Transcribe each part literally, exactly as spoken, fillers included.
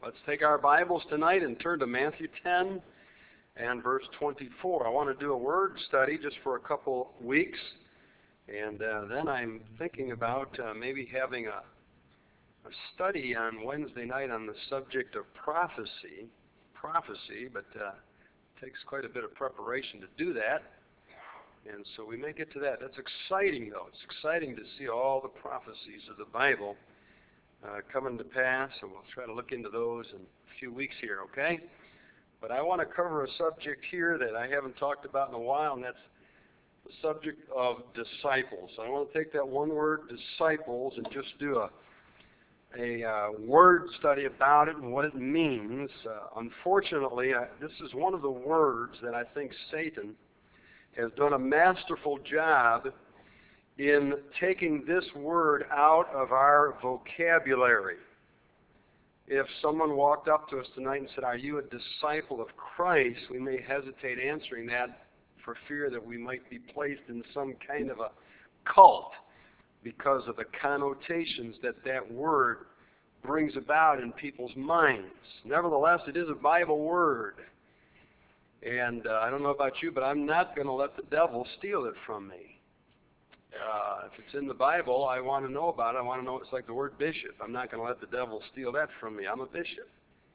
Let's take our Bibles tonight and turn to Matthew ten and verse twenty-four. I want to do a word study just for a couple weeks, and uh, then I'm thinking about uh, maybe having a, a study on Wednesday night on the subject of prophecy, prophecy, but uh, it takes quite a bit of preparation to do that, and so we may get to that. That's exciting, though. It's exciting to see all the prophecies of the Bible Uh, coming to pass, and we'll try to look into those in a few weeks here, okay? But I want to cover a subject here that I haven't talked about in a while, and that's the subject of disciples. I want to take that one word, disciples, and just do a, a uh, word study about it and what it means. Uh, unfortunately, I, this is one of the words that I think Satan has done a masterful job in taking this word out of our vocabulary. If someone walked up to us tonight and said, "Are you a disciple of Christ?" we may hesitate answering that for fear that we might be placed in some kind of a cult because of the connotations that that word brings about in people's minds. Nevertheless, it is a Bible word. And uh, I don't know about you, but I'm not going to let the devil steal it from me. Uh, if it's in the Bible, I want to know about it. I want to know it's like the word bishop. I'm not going to let the devil steal that from me. I'm a bishop.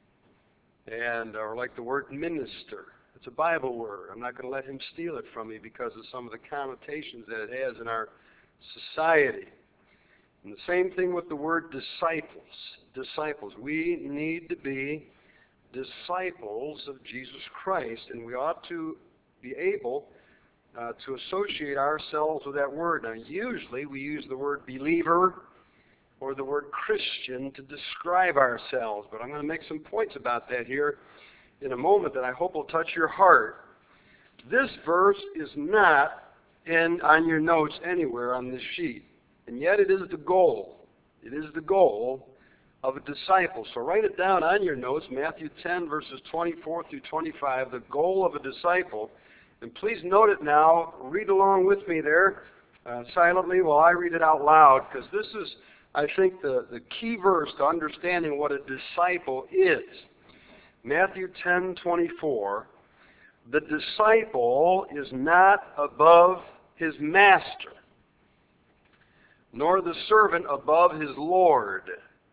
And or like the word minister. It's a Bible word. I'm not going to let him steal it from me because of some of the connotations that it has in our society. And the same thing with the word disciples. Disciples. We need to be disciples of Jesus Christ, and we ought to be able Uh, to associate ourselves with that word. Now, usually we use the word believer or the word Christian to describe ourselves, but I'm going to make some points about that here in a moment that I hope will touch your heart. This verse is not in on your notes anywhere on this sheet, and yet it is the goal. It is the goal of a disciple. So write it down on your notes, Matthew ten, verses twenty-four through twenty-five, the goal of a disciple. And please note it now. Read along with me there uh, silently while I read it out loud, because this is, I think, the, the key verse to understanding what a disciple is. Matthew ten twenty-four. The disciple is not above his master, nor the servant above his Lord.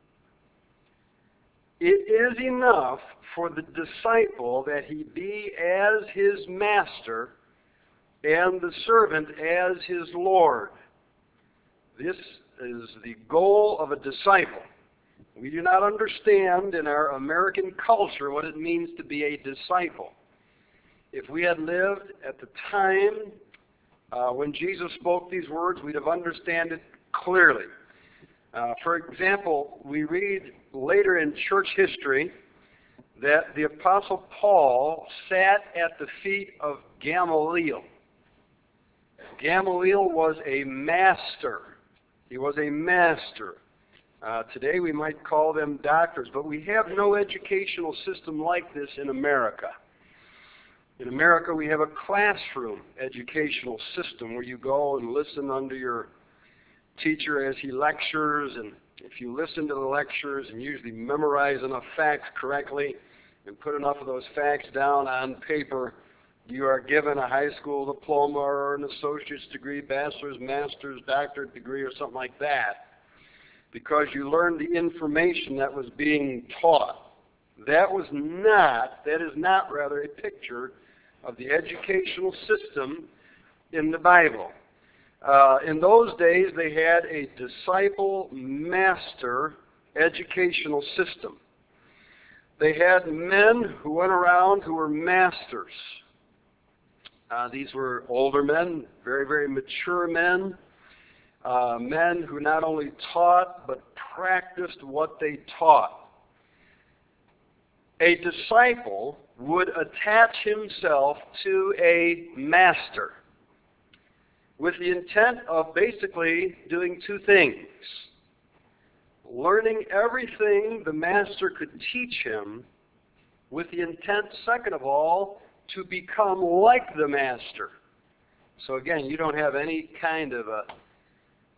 It is enough for the disciple that he be as his master and the servant as his Lord. This is the goal of a disciple. We do not understand in our American culture what it means to be a disciple. If we had lived at the time uh, when Jesus spoke these words, we'd have understood it clearly. Uh, for example, we read later in church history that the Apostle Paul sat at the feet of Gamaliel. Gamaliel was a master. He was a master. Uh, today we might call them doctors, but we have no educational system like this in America. In America we have a classroom educational system where you go and listen under your teacher as he lectures, and if you listen to the lectures and usually memorize enough facts correctly and put enough of those facts down on paper, you are given a high school diploma or an associate's degree, bachelor's, master's, doctorate degree, or something like that, because you learned the information that was being taught. That was not, that is not rather a picture of the educational system in the Bible. Uh, in those days, they had a disciple-master educational system. They had men who went around who were masters. Uh, these were older men, very, very mature men, uh, men who not only taught but practiced what they taught. A disciple would attach himself to a master with the intent of basically doing two things. Learning everything the master could teach him with the intent, second of all, to become like the master. So again, you don't have any kind of a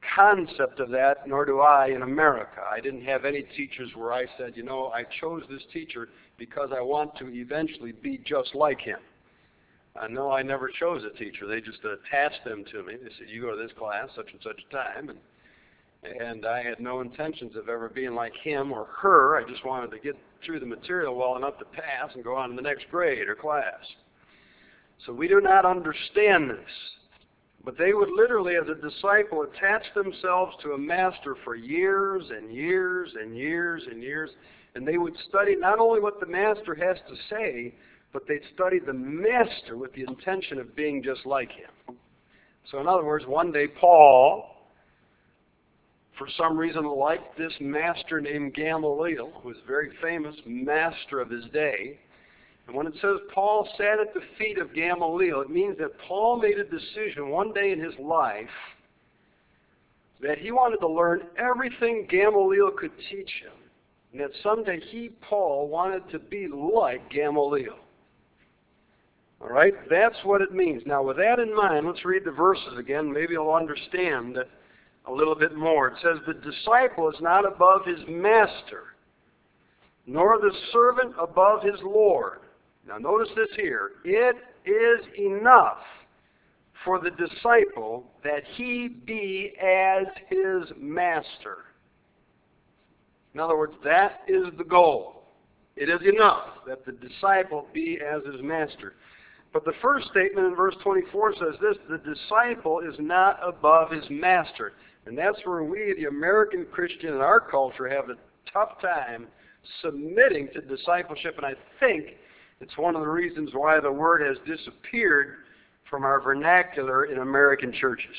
concept of that, nor do I in America. I didn't have any teachers where I said, you know, I chose this teacher because I want to eventually be just like him. Uh, no, I never chose a teacher. They just attached them to me. They said, you go to this class, such and such a time, and and I had no intentions of ever being like him or her. I just wanted to get through the material well enough to pass and go on to the next grade or class. So we do not understand this. But they would literally, as a disciple, attach themselves to a master for years and years and years and years. And they would study not only what the master has to say, but they'd study the master with the intention of being just like him. So in other words, one day Paul, for some reason, liked this master named Gamaliel, who was a very famous master of his day. And when it says Paul sat at the feet of Gamaliel, it means that Paul made a decision one day in his life that he wanted to learn everything Gamaliel could teach him. And that someday he, Paul, wanted to be like Gamaliel. All right? That's what it means. Now, with that in mind, let's read the verses again. Maybe you'll understand a little bit more. It says, the disciple is not above his master, nor the servant above his Lord. Now notice this here. It is enough for the disciple that he be as his master. In other words, that is the goal. It is enough that the disciple be as his master. But the first statement in verse twenty-four says this, the disciple is not above his master. And that's where we, the American Christian in our culture, have a tough time submitting to discipleship. And I think it's one of the reasons why the word has disappeared from our vernacular in American churches.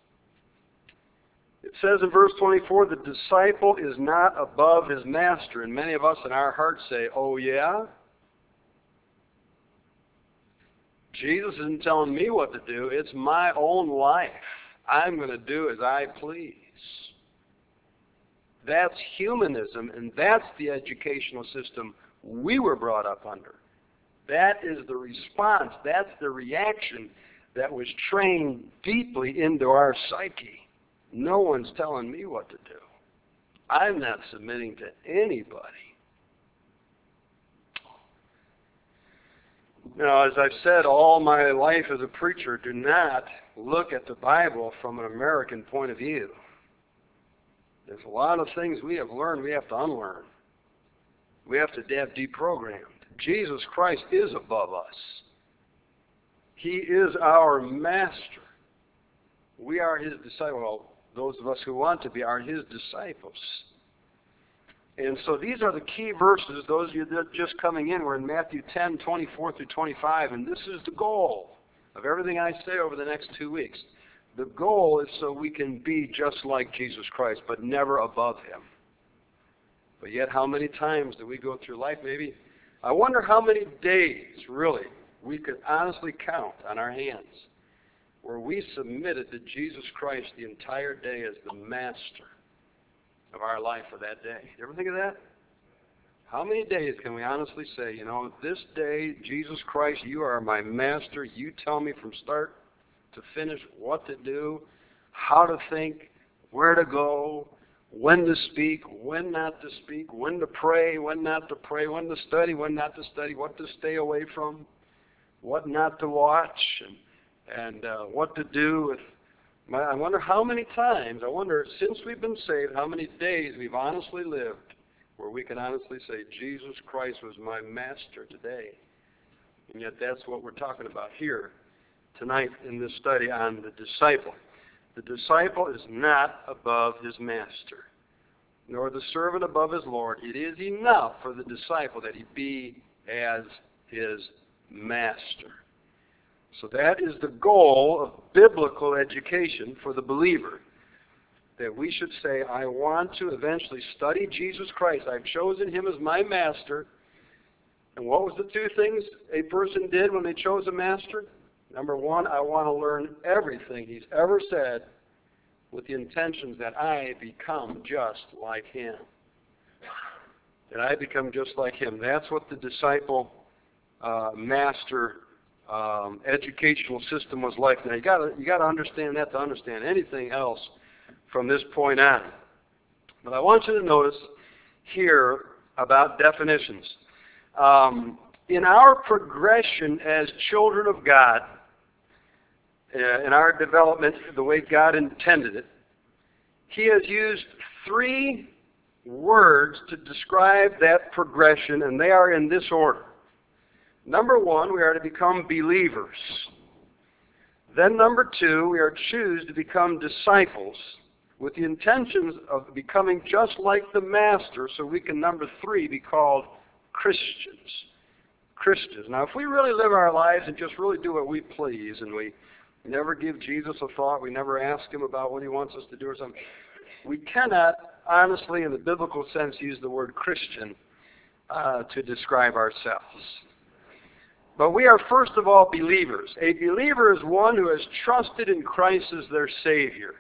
It says in verse twenty-four, the disciple is not above his master. And many of us in our hearts say, oh yeah? Jesus isn't telling me what to do. It's my own life. I'm going to do as I please. That's humanism, and that's the educational system we were brought up under. That is the response. That's the reaction that was trained deeply into our psyche. No one's telling me what to do. I'm not submitting to anybody. Now, as I've said all my life as a preacher, do not look at the Bible from an American point of view. There's a lot of things we have learned we have to unlearn. We have to have deprogrammed. Jesus Christ is above us. He is our master. We are his disciples. Well, those of us who want to be are his disciples. And so these are the key verses. Those of you that are just coming in, we're in Matthew ten, twenty-four through twenty-five, and this is the goal of everything I say over the next two weeks. The goal is so we can be just like Jesus Christ, but never above him. But yet, how many times do we go through life? Maybe, I wonder how many days, really, we could honestly count on our hands where we submitted to Jesus Christ the entire day as the master of our life for that day. You ever think of that? How many days can we honestly say, you know, this day, Jesus Christ, you are my master. You tell me from start to finish what to do, how to think, where to go, when to speak, when not to speak, when to pray, when not to pray, when to study, when not to study, what to stay away from, what not to watch, and, and uh, what to do with my, I wonder how many times, I wonder, since we've been saved, how many days we've honestly lived where we can honestly say, Jesus Christ was my master today. And yet that's what we're talking about here tonight in this study on the disciple. The disciple is not above his master, nor the servant above his Lord. It is enough for the disciple that he be as his master. So that is the goal of biblical education for the believer, that we should say, I want to eventually study Jesus Christ. I've chosen him as my master. And what was the two things a person did when they chose a master? Number one, I want to learn everything he's ever said with the intentions that I become just like him. That I become just like him. That's what the disciple uh, master um, educational system was like. Now you got to you got to understand that to understand anything else from this point on. But I want you to notice here about definitions. Um, in our progression as children of God, uh, in our development the way God intended it, He has used three words to describe that progression, and they are in this order. Number one, we are to become believers. Then number two, we are to choose to become disciples with the intentions of becoming just like the Master, so we can, number three, be called Christians. Christians. Now, if we really live our lives and just really do what we please, and we never give Jesus a thought, we never ask Him about what He wants us to do or something, we cannot, honestly, in the biblical sense, use the word Christian uh, to describe ourselves. But we are, first of all, believers. A believer is one who has trusted in Christ as their Savior.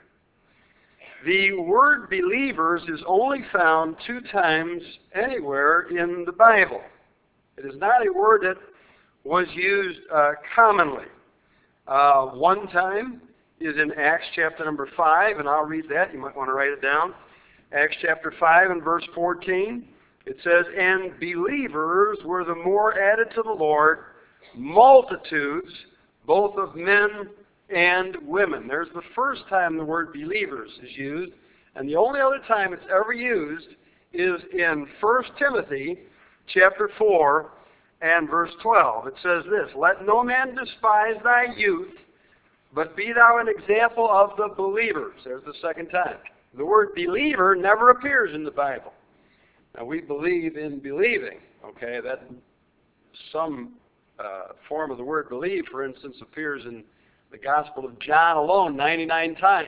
The word believers is only found two times anywhere in the Bible. It is not a word that was used uh, commonly. Uh, one time is in Acts chapter number five, and I'll read that. You might want to write it down. Acts chapter five and verse fourteen. It says, "And believers were the more added to the Lord, multitudes, both of men and women." There's the first time the word believers is used, and the only other time it's ever used is in First Timothy chapter four and verse twelve. It says this, "Let no man despise thy youth, but be thou an example of the believers." There's the second time. The word believer never appears in the Bible. Now, we believe in believing, okay? That some uh, form of the word believe, for instance, appears in the Gospel of John alone ninety-nine times.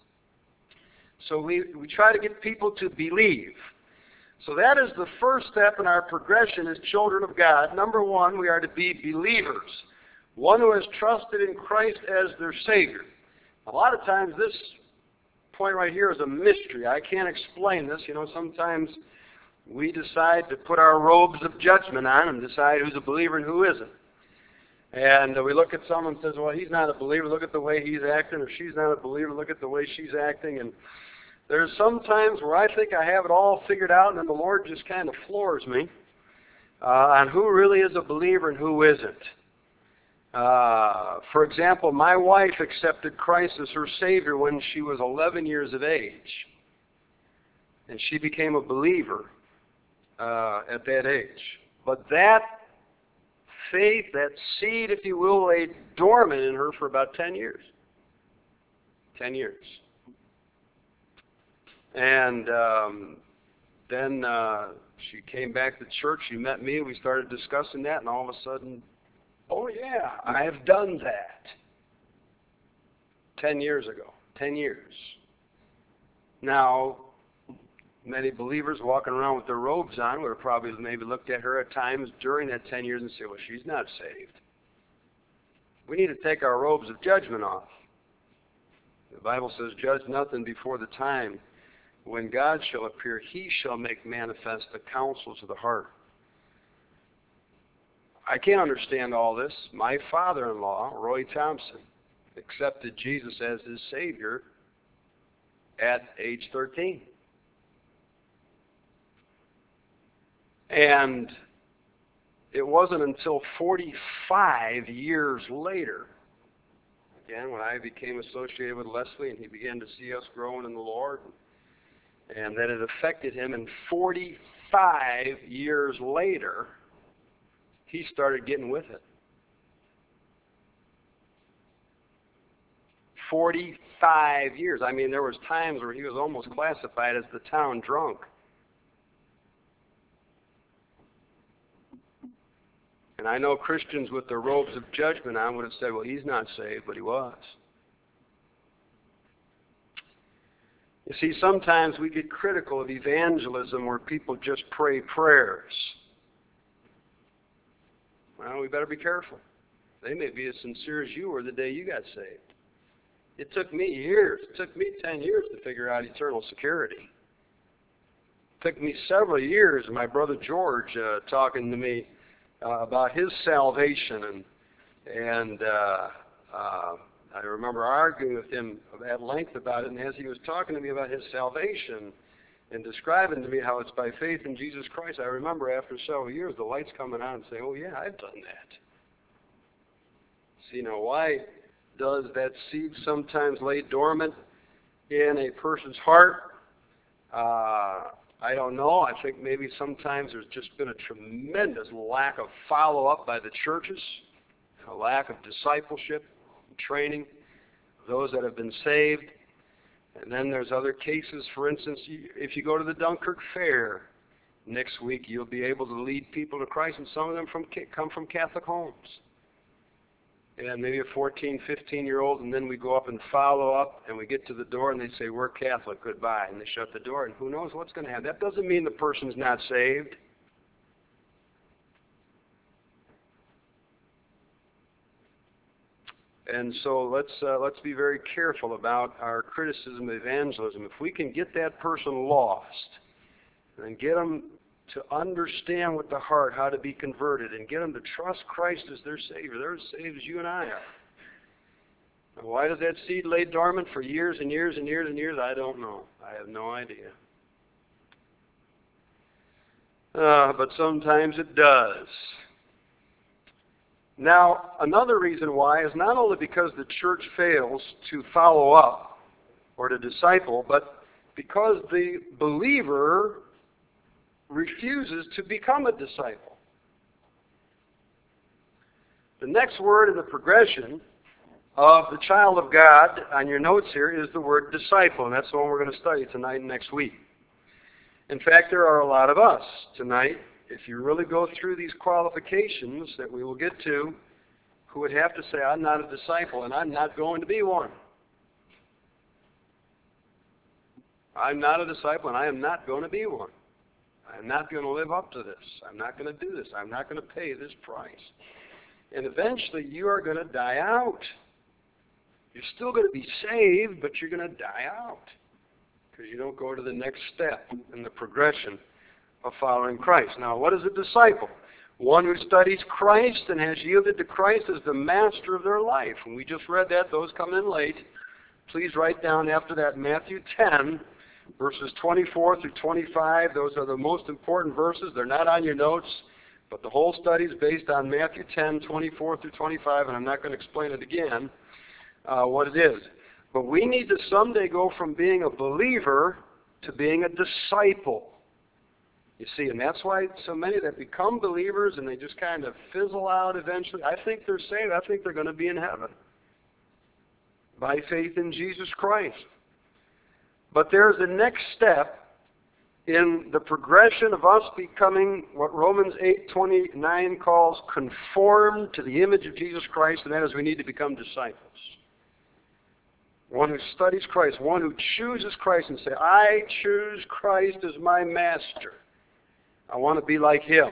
So we, we try to get people to believe. So that is the first step in our progression as children of God. Number one, we are to be believers. One who has trusted in Christ as their Savior. A lot of times this point right here is a mystery. I can't explain this. You know, sometimes we decide to put our robes of judgment on and decide who's a believer and who isn't. And uh, we look at someone and says, well, he's not a believer. Look at the way he's acting. Or she's not a believer. Look at the way she's acting. And there's some times where I think I have it all figured out, and then the Lord just kind of floors me uh, on who really is a believer and who isn't. Uh, for example, my wife accepted Christ as her Savior when she was eleven years of age. And she became a believer uh, at that age. But that faith, that seed, if you will, lay dormant in her for about ten years. Ten years. And um, then uh, she came back to church. She met me. We started discussing that, and all of a sudden, oh, yeah, I have done that. Ten years ago. Ten years. Now, many believers walking around with their robes on would have probably maybe looked at her at times during that ten years and say, well, she's not saved. We need to take our robes of judgment off. The Bible says, judge nothing before the time. When God shall appear, He shall make manifest the counsels of the heart. I can't understand all this. My father-in-law, Roy Thompson, accepted Jesus as his Savior at age thirteen. And it wasn't until forty-five years later, again, when I became associated with Leslie and he began to see us growing in the Lord, and that it affected him, and forty-five years later, he started getting with it. forty-five years. I mean, there was times where he was almost classified as the town drunk. And I know Christians with their robes of judgment on would have said, well, he's not saved, but he was. You see, sometimes we get critical of evangelism where people just pray prayers. Well, we better be careful. They may be as sincere as you were the day you got saved. It took me years. It took me ten years to figure out eternal security. It took me several years, my brother George uh, talking to me uh, about his salvation and and uh, uh, I remember arguing with him at length about it, and as he was talking to me about his salvation and describing to me how it's by faith in Jesus Christ, I remember after several years the lights coming on and saying, oh yeah, I've done that. See, now why does that seed sometimes lay dormant in a person's heart? Uh, I don't know. I think maybe sometimes there's just been a tremendous lack of follow-up by the churches, a lack of discipleship, training of those that have been saved. And then there's other cases, for instance, if you go to the Dunkirk Fair next week, you'll be able to lead people to Christ, and some of them from come from Catholic homes. And maybe a fourteen, fifteen-year-old, and then we go up and follow up, and we get to the door, and they say, we're Catholic, goodbye. And they shut the door, and who knows what's going to happen. That doesn't mean the person's not saved. And so let's uh, let's be very careful about our criticism of evangelism. If we can get that person lost and get them to understand with the heart how to be converted and get them to trust Christ as their Savior, they're as saved as you and I are. Now, why does that seed lay dormant for years and years and years and years? I don't know. I have no idea. Uh, but sometimes it does. Now, another reason why is not only because the church fails to follow up or to disciple, but because the believer refuses to become a disciple. The next word in the progression of the child of God on your notes here is the word disciple, and that's the one we're going to study tonight and next week. In fact, there are a lot of us tonight, if you really go through these qualifications that we will get to, who would have to say, I'm not a disciple, and I'm not going to be one. I'm not a disciple, and I am not going to be one. I'm not going to live up to this. I'm not going to do this. I'm not going to pay this price. And eventually, you are going to die out. You're still going to be saved, but you're going to die out because you don't go to the next step in the progression of following Christ. Now, what is a disciple? One who studies Christ and has yielded to Christ as the master of their life. And we just read that. Those come in late. Please write down after that Matthew ten, verses twenty-four through twenty-five. Those are the most important verses. They're not on your notes, but the whole study is based on Matthew ten, twenty-four through twenty-five, and I'm not going to explain it again, uh, what it is. But we need to someday go from being a believer to being a disciple. You see, and that's why so many that become believers and they just kind of fizzle out eventually. I think they're saved. I think they're going to be in heaven by faith in Jesus Christ. But there's a next step in the progression of us becoming what Romans eight twenty-nine calls conformed to the image of Jesus Christ, and that is we need to become disciples. One who studies Christ, one who chooses Christ and say, I choose Christ as my master. I want to be like him.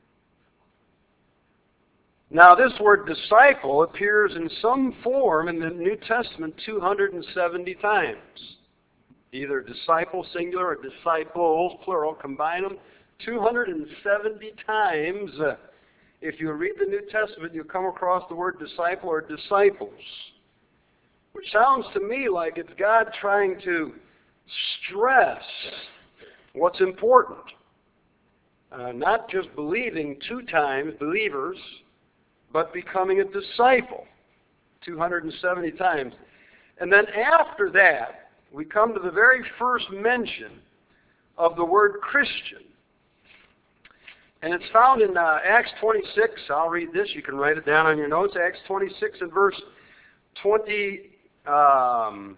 Now, this word disciple appears in some form in the New Testament two hundred seventy times. Either disciple singular or disciples plural, combine them two hundred seventy times. If you read the New Testament, you'll come across the word disciple or disciples, which sounds to me like it's God trying to stress what's important. Uh, not just believing two times, believers, but becoming a disciple two hundred seventy times. And then after that, we come to the very first mention of the word Christian. And it's found in uh, Acts twenty-six. I'll read this. You can write it down on your notes. Acts twenty-six and verse twenty, um,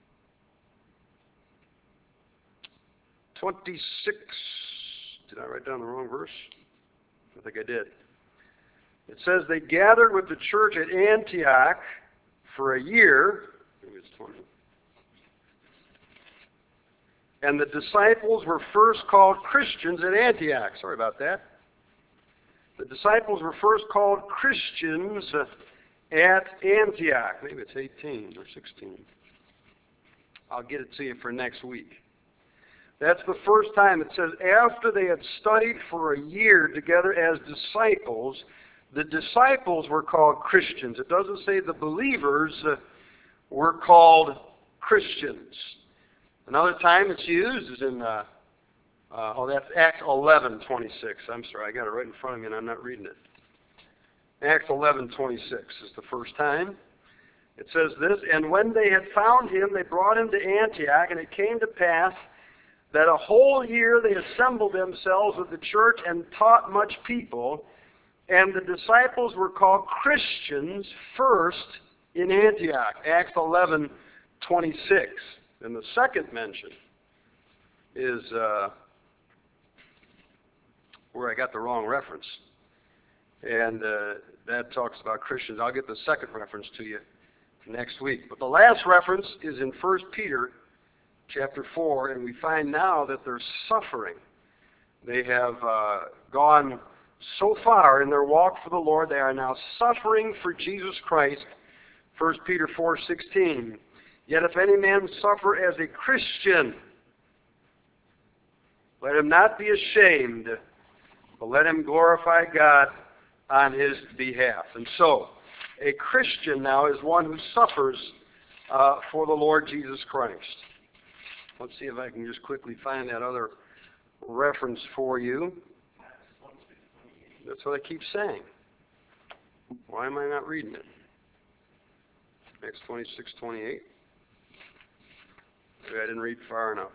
twenty-six. Did I write down the wrong verse? I think I did. It says they gathered with the church at Antioch for a year. Maybe it's twenty. And the disciples were first called Christians at Antioch. Sorry about that. The disciples were first called Christians at Antioch. Maybe it's eighteen or sixteen. I'll get it to you for next week. That's the first time. It says, after they had studied for a year together as disciples, the disciples were called Christians. It doesn't say the believers uh, were called Christians. Another time it's used is in, uh, uh, oh, that's Acts eleven twenty-six. I'm sorry, I got it right in front of me and I'm not reading it. Acts eleven twenty-six is the first time. It says this, and when they had found him, they brought him to Antioch, and it came to pass that a whole year they assembled themselves with the church and taught much people, and the disciples were called Christians first in Antioch. Acts eleven twenty-six. And the second mention is uh, where I got the wrong reference. And uh, that talks about Christians. I'll get the second reference to you next week. But the last reference is in First Peter chapter four, and we find now that they're suffering. They have uh, gone so far in their walk for the Lord, they are now suffering for Jesus Christ. First Peter four sixteen. Yet if any man suffer as a Christian, let him not be ashamed, but let him glorify God on his behalf. And so, a Christian now is one who suffers uh, for the Lord Jesus Christ. Let's see if I can just quickly find that other reference for you. That's what I keep saying. Why am I not reading it? Acts twenty-six twenty-eight. Maybe I didn't read far enough.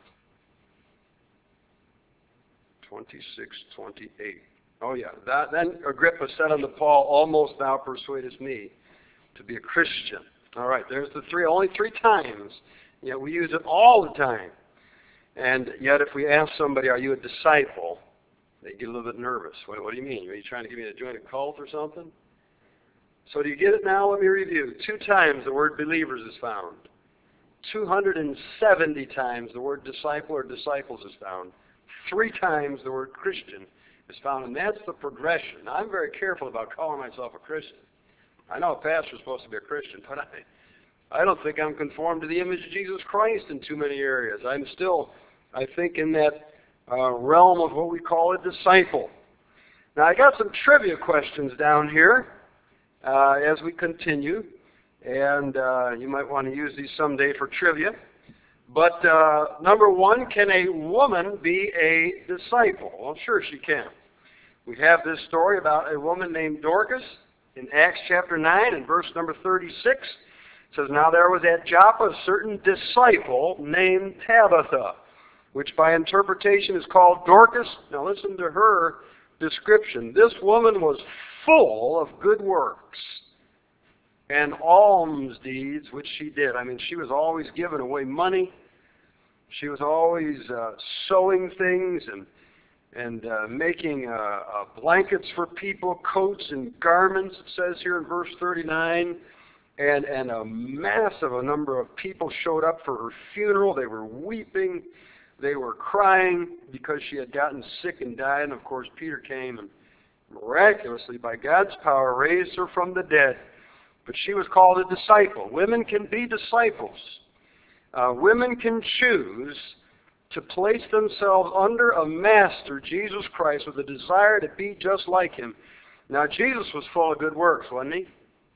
twenty-six twenty-eight. Oh yeah. That, then Agrippa said unto Paul, almost thou persuadest me to be a Christian. All right, there's the three, only three times. Yet we use it all the time. And yet if we ask somebody, are you a disciple? They get a little bit nervous. What, what do you mean? Are you trying to get me to join a cult or something? So do you get it now? Let me review. Two times the word believers is found. two hundred seventy times the word disciple or disciples is found. Three times the word Christian is found, and that's the progression. Now, I'm very careful about calling myself a Christian. I know a pastor is supposed to be a Christian, but I, I don't think I'm conformed to the image of Jesus Christ in too many areas. I'm still, I think, in that uh, realm of what we call a disciple. Now, I got some trivia questions down here uh, as we continue, and uh, you might want to use these someday for trivia. But uh, number one, can a woman be a disciple? Well, sure she can. We have this story about a woman named Dorcas in Acts chapter nine and verse number thirty-six. It says, now there was at Joppa a certain disciple named Tabitha, which by interpretation is called Dorcas. Now listen to her description. This woman was full of good works and alms deeds which she did. I mean, she was always giving away money. She was always uh, sewing things and and uh, making uh, uh, blankets for people, coats and garments, it says here in verse thirty-nine. And, and a massive a number of people showed up for her funeral. They were weeping. They were crying because she had gotten sick and died. And, of course, Peter came and miraculously, by God's power, raised her from the dead. But she was called a disciple. Women can be disciples. Uh, women can choose to place themselves under a master, Jesus Christ, with a desire to be just like him. Now, Jesus was full of good works, wasn't he?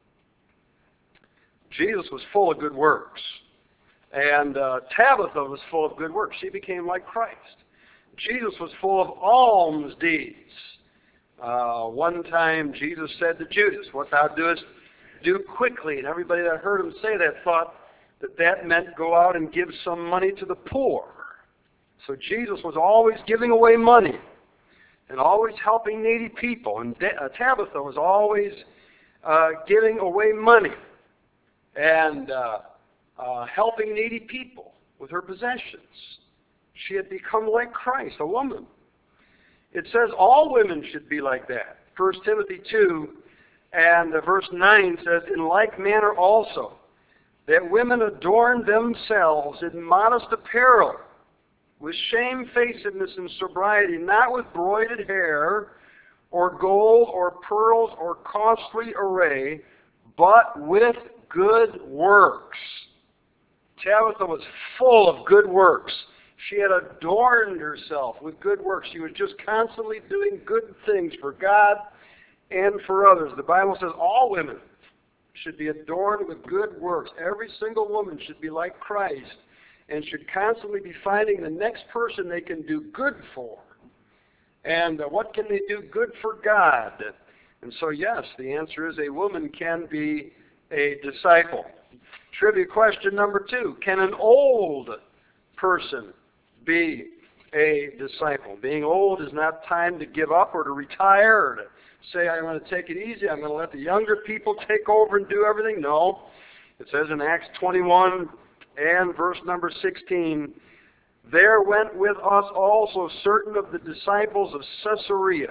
Jesus was full of good works. And uh, Tabitha was full of good works. She became like Christ. Jesus was full of alms deeds. Uh, one time Jesus said to Judas, what thou doest, do quickly. And everybody that heard him say that thought that that meant go out and give some money to the poor. So Jesus was always giving away money and always helping needy people. And De- uh, Tabitha was always uh, giving away money and uh, uh, helping needy people with her possessions. She had become like Christ, a woman. It says all women should be like that. First Timothy two and uh, verse nine says, in like manner also, that women adorn themselves in modest apparel, with shamefacedness and sobriety, not with broided hair, or gold, or pearls, or costly array, but with good works. Tabitha was full of good works. She had adorned herself with good works. She was just constantly doing good things for God and for others. The Bible says all women should be adorned with good works. Every single woman should be like Christ and should constantly be finding the next person they can do good for. And uh, what can they do good for God? And so, yes, the answer is a woman can be a disciple. Trivia question number two. Can an old person be a disciple? Being old is not time to give up or to retire or to say, I'm going to take it easy, I'm going to let the younger people take over and do everything. No. It says in Acts twenty-one and verse number sixteen, there went with us also certain of the disciples of Caesarea,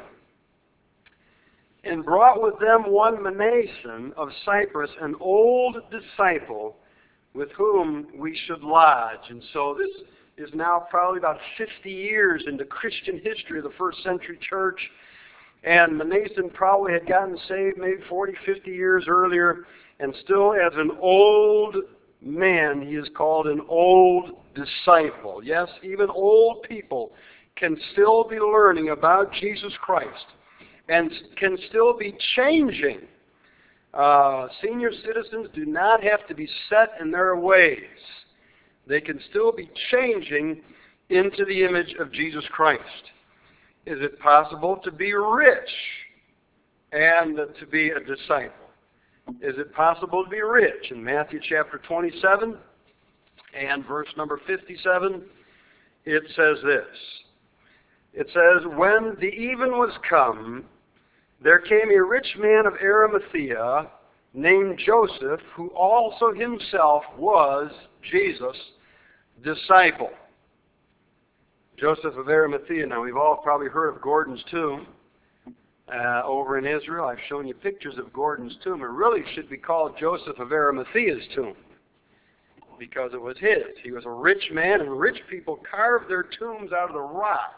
and brought with them one Manason of Cyprus, an old disciple, with whom we should lodge. And so this is now probably about fifty years into Christian history of the first century church. And Manason probably had gotten saved maybe forty, fifty years earlier, and still as an old man, he is called an old disciple. Yes, even old people can still be learning about Jesus Christ and can still be changing. Uh, senior citizens do not have to be set in their ways. They can still be changing into the image of Jesus Christ. Is it possible to be rich and to be a disciple? Is it possible to be rich? In Matthew chapter twenty-seven and verse number fifty-seven, it says this. It says, when the even was come, there came a rich man of Arimathea named Joseph, who also himself was Jesus' disciple. Joseph of Arimathea. Now, we've all probably heard of Gordon's tomb uh, over in Israel. I've shown you pictures of Gordon's tomb. It really should be called Joseph of Arimathea's tomb because it was his. He was a rich man, and rich people carved their tombs out of the rock.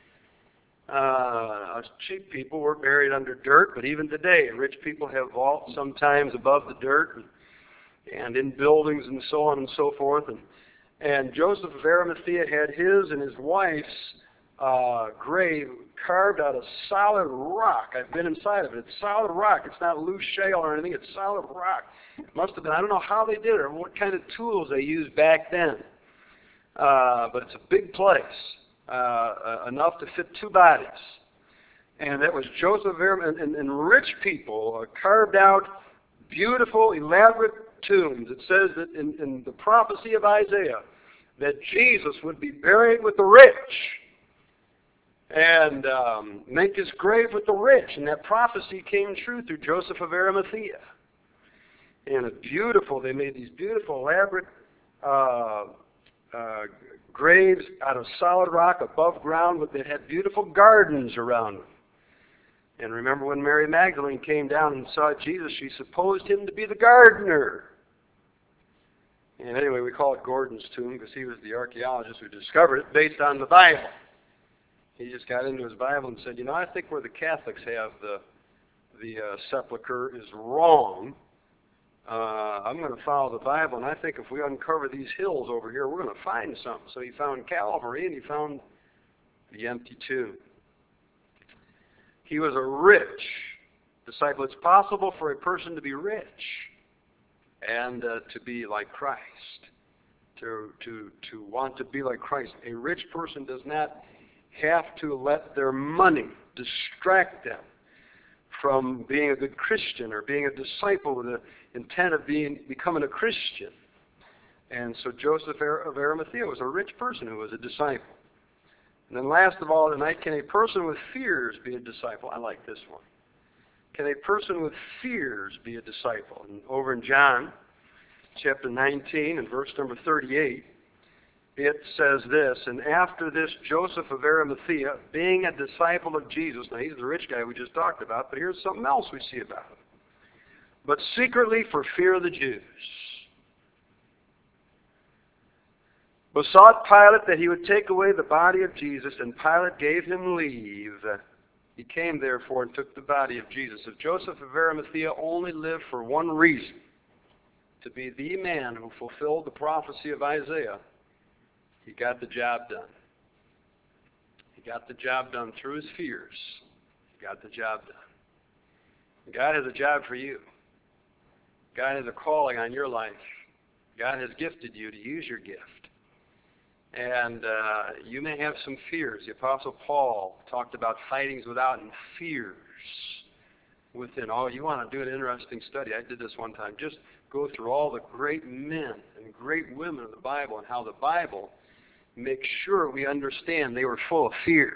Uh, cheap people were buried under dirt, but even today, rich people have vaults sometimes above the dirt and, and in buildings and so on and so forth. And, and Joseph of Arimathea had his and his wife's uh, grave carved out of solid rock. I've been inside of it. It's solid rock. It's not loose shale or anything. It's solid rock. It must have been, I don't know how they did it or what kind of tools they used back then. Uh, but it's a big place. Uh, enough to fit two bodies. And that was Joseph of Arimathea, and, and rich people uh, carved out beautiful, elaborate tombs. It says that in, in the prophecy of Isaiah that Jesus would be buried with the rich and um, make his grave with the rich. And that prophecy came true through Joseph of Arimathea. And a beautiful, they made these beautiful, elaborate uh, uh, graves out of solid rock above ground, but they had beautiful gardens around them. And remember when Mary Magdalene came down and saw Jesus, she supposed him to be the gardener. And anyway, we call it Gordon's tomb because he was the archaeologist who discovered it based on the Bible. He just got into his Bible and said, you know, I think where the Catholics have the, the uh, sepulcher is wrong. Uh, I'm going to follow the Bible, and I think if we uncover these hills over here, we're going to find something. So he found Calvary, and he found the empty tomb. He was a rich disciple. It's possible for a person to be rich and uh, to be like Christ, to, to, to want to be like Christ. A rich person does not have to let their money distract them from being a good Christian or being a disciple with the intent of being becoming a Christian. And so Joseph of Arimathea was a rich person who was a disciple. And then last of all tonight, can a person with fears be a disciple? I like this one. Can a person with fears be a disciple? And over in John chapter nineteen and verse number thirty-eight, it says this, and after this Joseph of Arimathea, being a disciple of Jesus, now he's the rich guy we just talked about, but here's something else we see about him. But secretly for fear of the Jews, besought Pilate that he would take away the body of Jesus, and Pilate gave him leave. He came therefore and took the body of Jesus. If Joseph of Arimathea only lived for one reason, to be the man who fulfilled the prophecy of Isaiah, he got the job done. He got the job done through his fears. He got the job done. God has a job for you. God has a calling on your life. God has gifted you to use your gift. And uh, you may have some fears. The Apostle Paul talked about fightings without and fears within. Oh, you want to do an interesting study. I did this one time. Just go through all the great men and great women of the Bible and how the Bible makes sure we understand they were full of fear.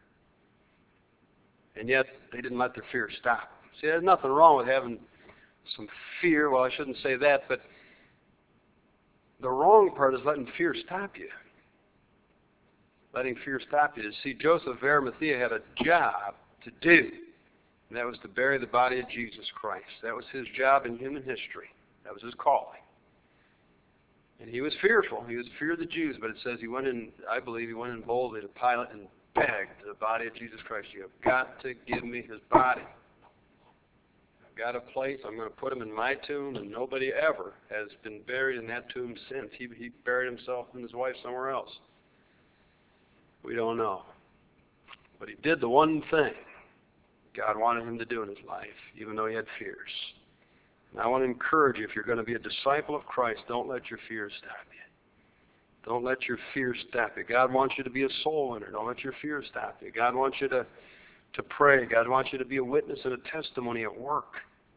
And yet they didn't let their fear stop. See, there's nothing wrong with having some fear. Well, I shouldn't say that, but the wrong part is letting fear stop you. Letting fear stop you. See, Joseph of Arimathea had a job to do, and that was to bury the body of Jesus Christ. That was his job in human history. That was his calling. And he was fearful. He was feared the Jews, but it says he went in, I believe he went in boldly to Pilate and begged the body of Jesus Christ, you have got to give me his body. I've got a place. I'm going to put him in my tomb, and nobody ever has been buried in that tomb since. He, he buried himself and his wife somewhere else. We don't know. But he did the one thing God wanted him to do in his life, even though he had fears. And I want to encourage you, if you're going to be a disciple of Christ, don't let your fears stop you. Don't let your fears stop you. God wants you to be a soul winner. Don't let your fears stop you. God wants you to, to pray. God wants you to be a witness and a testimony at work.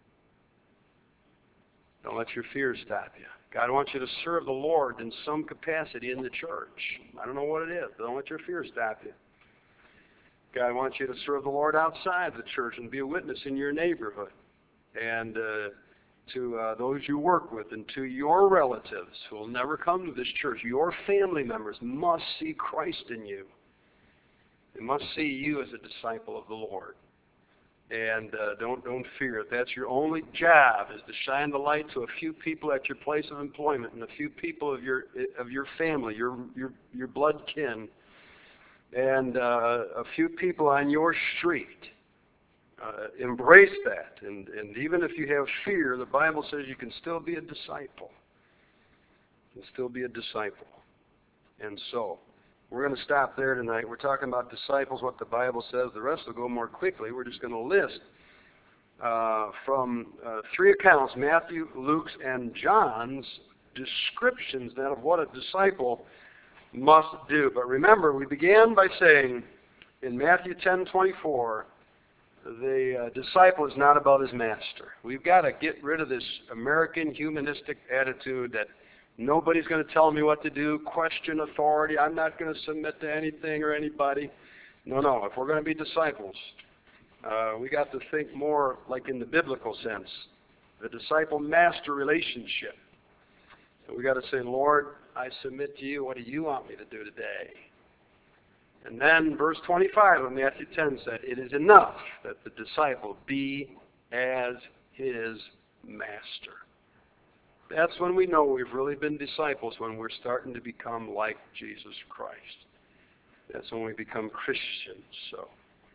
Don't let your fears stop you. God wants you to serve the Lord in some capacity in the church. I don't know what it is, but don't let your fears stop you. God wants you to serve the Lord outside the church and be a witness in your neighborhood and uh, to uh, those you work with and to your relatives who will never come to this church. Your family members must see Christ in you. They must see you as a disciple of the Lord. And uh, don't don't fear it. That's your only job, is to shine the light to a few people at your place of employment and a few people of your of your family, your your your blood kin, and uh, a few people on your street. Uh, embrace that, and and even if you have fear, the Bible says you can still be a disciple. You can still be a disciple, and so. We're going to stop there tonight. We're talking about disciples, what the Bible says. The rest will go more quickly. We're just going to list uh, from uh, three accounts, Matthew, Luke's, and John's, descriptions then of what a disciple must do. But remember, we began by saying in Matthew ten twenty-four, the uh, disciple is not about his master. We've got to get rid of this American humanistic attitude that nobody's going to tell me what to do, question authority. I'm not going to submit to anything or anybody. No, no. If we're going to be disciples, uh, we got to think more like in the biblical sense, the disciple-master relationship. So we got to say, Lord, I submit to you. What do you want me to do today? And then verse twenty-five of Matthew ten said, it is enough that the disciple be as his master. That's when we know we've really been disciples, when we're starting to become like Jesus Christ. That's when we become Christians. So,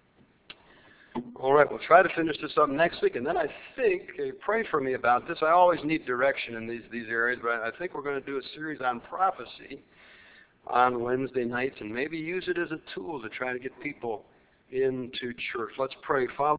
all right, we'll try to finish this up next week, and then I think, okay, pray for me about this. I always need direction in these, these areas, but I think we're going to do a series on prophecy on Wednesday nights, and maybe use it as a tool to try to get people into church. Let's pray. Father,